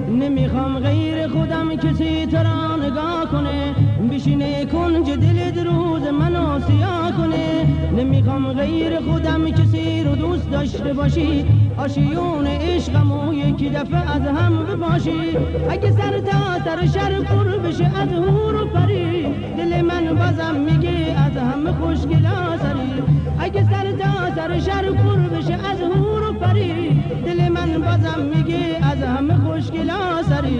نمیخوام غیر خودم کسی تو را نگاه کنه، بشینه کنج دل روز منو سیاه کنه. نمیخوام غیر خودم کسی رو دوست داشته باشی، آشیون عشقمو یکی دفعه از هم بپاشی. اگه سر تا سر شر پر بشه از هور و پری، دل من بازم میگه از هم خوشگلا سری. اگه سر تا سر شر پر بشه از هور و پری، دل من بازم میگه از هم خوشگلا سری.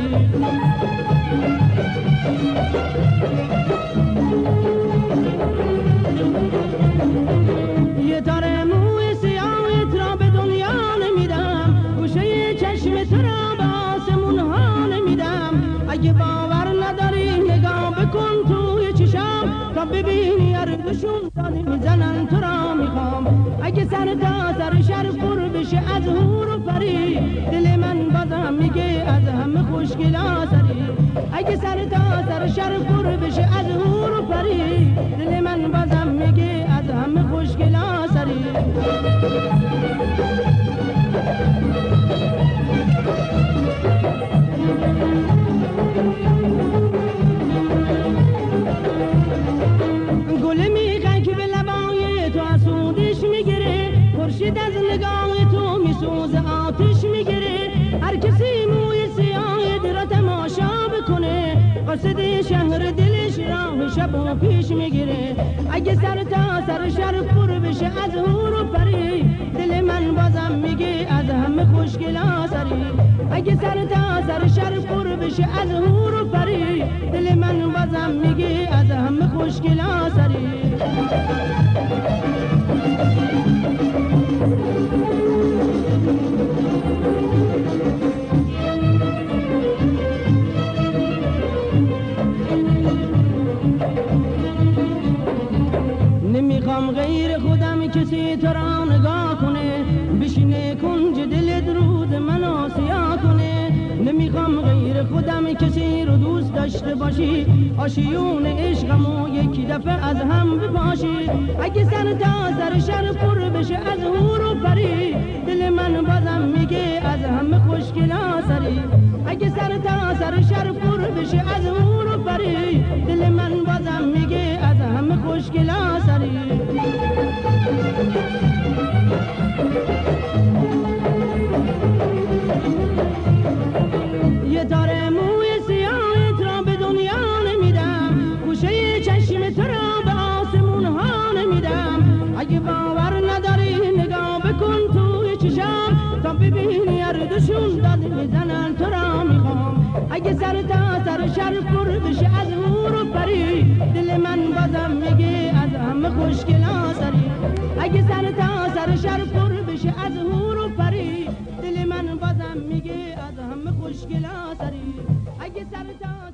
یه تار موی سیاهت را به دنیا نمیدم، گوشه چشم تو را به آسمون ها نمیدم. اگه باور نداری نگاه بکن توی چشام، تا ببینی اردشون داده میزنن تو را میخوام. اگه سر تا سر شر پر بشه از هور و پری، دل من بازم میگه از همه خوشگلا سری. اگه سر تا سر شر پر بشه از هور و پری، دل من بازم میگه از همه خوشگلا سری. گل میخن که به لبای تو اسودش میگیره، خورشید از نگاه تو میسوزه آتش میگیره. هر کسی موی سیاه را تماشا بکنه، قصد شهر دلش راه شب و پیش میگیره. اگه سر تا سر شر پر بشه از هور و پری، دل من بازم میگه از همه خوشگلا سری. اگه سر تا سر شر پر بشه از هور و پری، دل من بازم میگه از همه خوشگلا سری. نمیخوام غیر خودم کسی تو را نگاه کنه، بشینه کنج دل روز منو سیاه کنه. نمیخوام غیر خودم کسی رو دوست داشته باشی، آشیون عشقمو یکی دفعه از هم بپاشی. اگه سر تا سر شر پر بشه از هور و پری، دل من بازم میگه از همه خوشگلا سری. اگه سر تا سر شر پر بشه از هور و پری، دل من بازم میگه از همه خوشگلا سری. یه تار موی سیاهت را به دنیا نمیدم، گوشه چشم تو را به آسمون ها نمیدم. اگه باور نداری نگاه بکن توی چشام، تا ببینی اردشون داد میزنن تو را میخوام. اگه سر تا سر شر پر بشه از هور و پری، دل من بازم میگه از همه خوشگلا سری. اگه سر تا سر شر پر بشه از هور و پری، دل من بازم میگه از همه خوشگلا سری. اگه سر تا